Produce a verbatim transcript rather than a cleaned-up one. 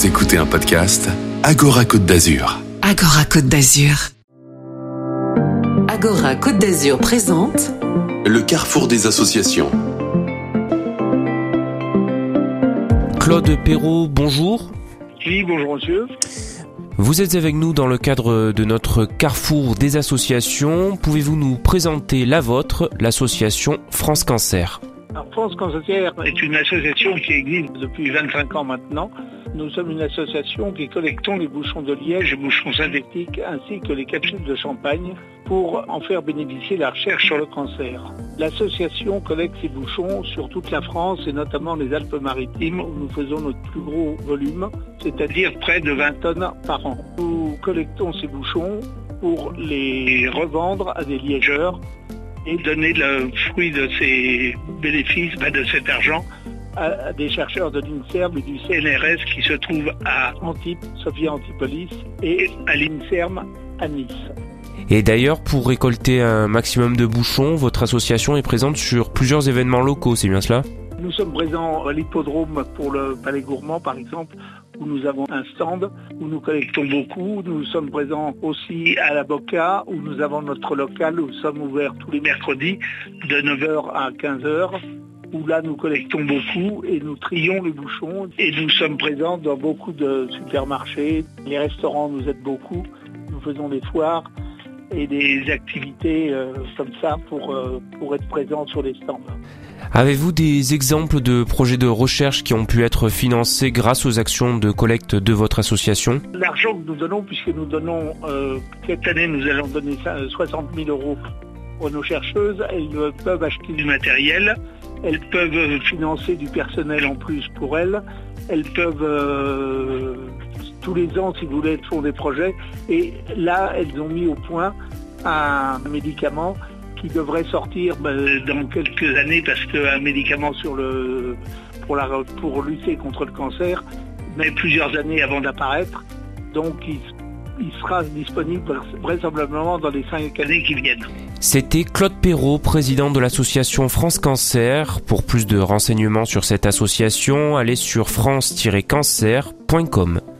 Vous écoutez un podcast Agora Côte d'Azur. Agora Côte d'Azur. Agora Côte d'Azur présente Le carrefour des associations. Claude Perrault, bonjour. Oui, bonjour monsieur. Vous êtes avec nous dans le cadre de notre carrefour des associations. Pouvez-vous nous présenter la vôtre, l'association France Cancer ? Alors, France Cancer est une association qui existe depuis vingt-cinq ans maintenant. Nous sommes une association qui collectons les bouchons de liège et bouchons synthétiques ainsi que les capsules de champagne pour en faire bénéficier la recherche sur le cancer. L'association collecte ces bouchons sur toute la France et notamment les Alpes-Maritimes où nous faisons notre plus gros volume, c'est-à-dire près de vingt tonnes par an. Nous collectons ces bouchons pour les revendre à des liégeurs et donner le fruit de ces bénéfices, ben de cet argent, à des chercheurs de l'INSERM et du C N R S qui se trouvent à Antibes, Sophia Antipolis, et à l'INSERM à Nice. Et d'ailleurs, pour récolter un maximum de bouchons, votre association est présente sur plusieurs événements locaux, c'est bien cela ? Nous sommes présents à l'hippodrome pour le Palais Gourmand par exemple, où nous avons un stand, où nous collectons beaucoup. Nous sommes présents aussi à la Boca, où nous avons notre local, où nous sommes ouverts tous les mercredis de neuf heures à quinze heures. Où là nous collectons beaucoup et nous trions les bouchons. Et nous sommes présents dans beaucoup de supermarchés. Les restaurants nous aident beaucoup. Nous faisons des foires et des activités euh, comme ça pour, euh, pour être présents sur les stands. Avez-vous des exemples de projets de recherche qui ont pu être financés grâce aux actions de collecte de votre association ? L'argent que nous donnons, puisque nous donnons, euh, cette année nous allons donner soixante mille euros pour nos chercheuses, elles peuvent acheter du matériel. Elles peuvent financer du personnel en plus pour elles. Elles peuvent, euh, tous les ans, si vous voulez, elles font des projets. Et là, elles ont mis au point un médicament qui devrait sortir ben, dans quelques années parce qu'un médicament sur le, pour, la, pour lutter contre le cancer met plusieurs années avant d'apparaître. Donc, il, il sera disponible vraisemblablement dans les cinq années qui viennent. C'était Claude Perrault, président de l'association France Cancer. Pour plus de renseignements sur cette association, allez sur france tiret cancer point com.